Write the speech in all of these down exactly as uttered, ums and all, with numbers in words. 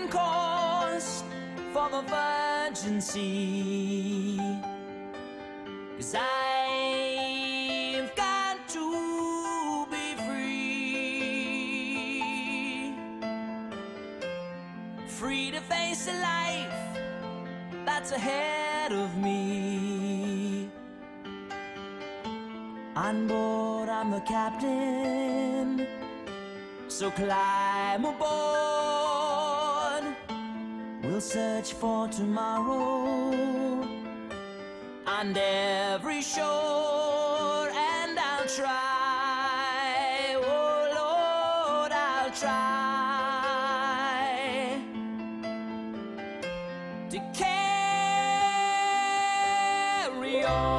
main course for the virgin sea. 'Cause I've got to be free, free to face a life that's ahead of me. On board, I'm the captain, so climb aboard. We'll search for tomorrow on every shore, and I'll try, oh Lord, I'll try to carry on.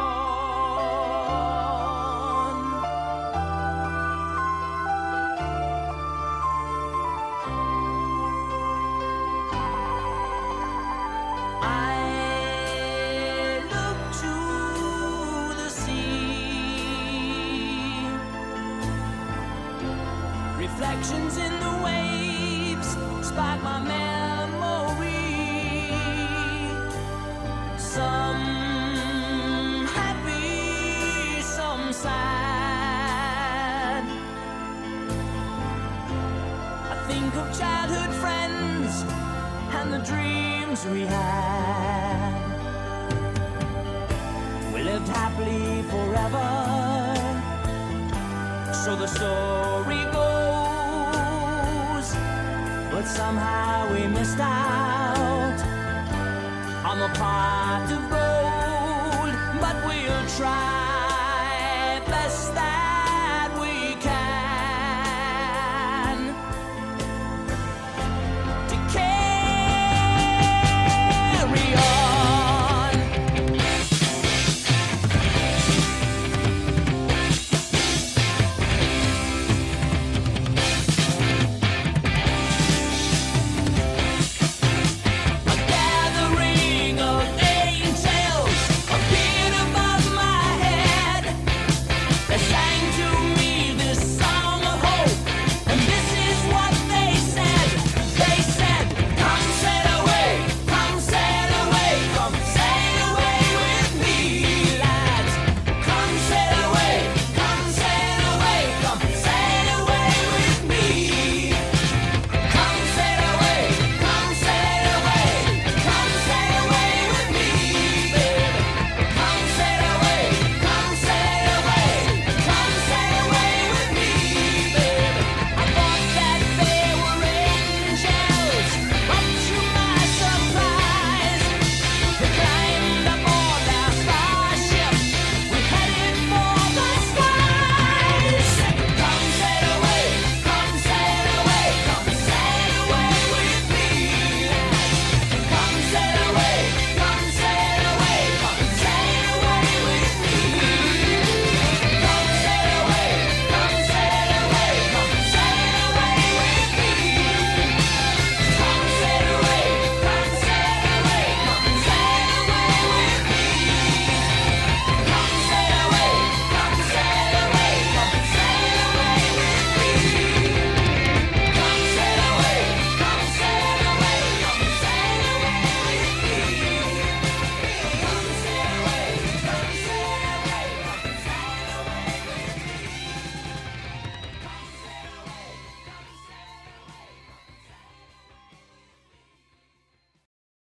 Reflections in the waves spark my memory. Some happy, some sad. I think of childhood friends and the dreams we had. We lived happily forever, so the story goes. But somehow we missed out on the pot of gold. But we'll try.